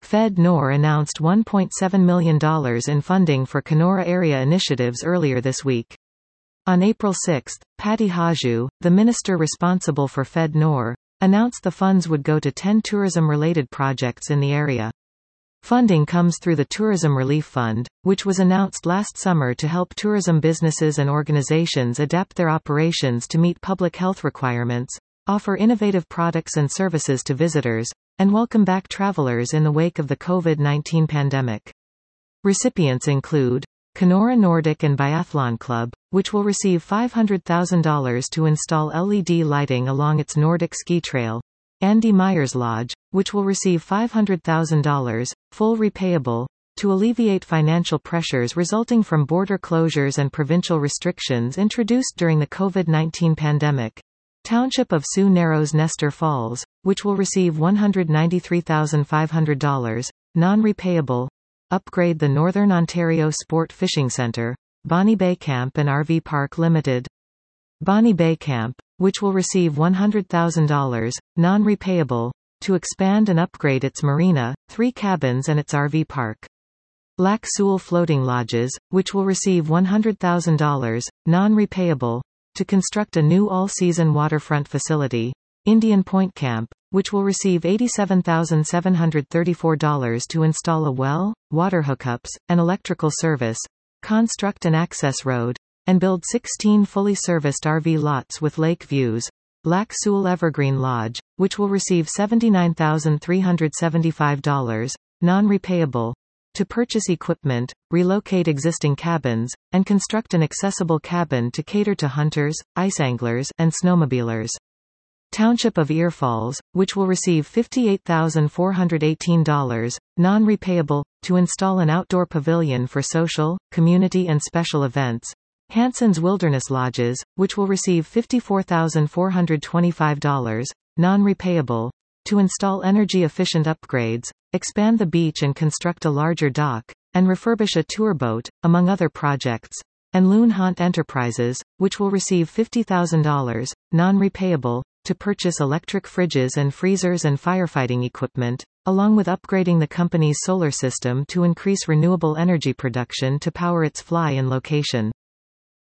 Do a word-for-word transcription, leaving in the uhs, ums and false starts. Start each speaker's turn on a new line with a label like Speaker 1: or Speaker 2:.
Speaker 1: FedNor announced one point seven million dollars in funding for Kenora area initiatives earlier this week. On April sixth, Patty Hajdu, the minister responsible for FedNor, announced the funds would go to ten tourism-related projects in the area. Funding comes through the Tourism Relief Fund, which was announced last summer to help tourism businesses and organizations adapt their operations to meet public health requirements, offer innovative products and services to visitors, and welcome back travelers in the wake of the COVID nineteen pandemic. Recipients include Kenora Nordic and Biathlon Club, which will receive five hundred thousand dollars to install L E D lighting along its Nordic ski trail, Andy Myers Lodge, which will receive five hundred thousand dollars, full repayable, to alleviate financial pressures resulting from border closures and provincial restrictions introduced during the COVID nineteen pandemic. Township of Sioux Narrows Nestor Falls, which will receive one hundred ninety-three thousand five hundred dollars, non-repayable, upgrade the Northern Ontario Sport Fishing Centre, Bonnie Bay Camp and R V Park Limited. Bonnie Bay Camp, which will receive one hundred thousand dollars, non-repayable, to expand and upgrade its marina, three cabins and its R V park. Lac Seul Floating Lodges, which will receive one hundred thousand dollars, non-repayable, to construct a new all-season waterfront facility. Indian Point Camp, which will receive eighty-seven thousand seven hundred thirty-four dollars to install a well, water hookups, and electrical service, construct an access road, and build sixteen fully serviced R V lots with lake views. Lac Seul Evergreen Lodge, which will receive seventy-nine thousand three hundred seventy-five dollars, non-repayable, to purchase equipment, relocate existing cabins, and construct an accessible cabin to cater to hunters, ice anglers, and snowmobilers. Township of Ear Falls, which will receive fifty-eight thousand four hundred eighteen dollars, non-repayable, to install an outdoor pavilion for social, community and special events. Hanson's Wilderness Lodges, which will receive fifty-four thousand four hundred twenty-five dollars, non-repayable, to install energy-efficient upgrades, expand the beach and construct a larger dock, and refurbish a tour boat, among other projects. And Loon Haunt Enterprises, which will receive fifty thousand dollars, non-repayable, to purchase electric fridges and freezers and firefighting equipment, along with upgrading the company's solar system to increase renewable energy production to power its fly-in location.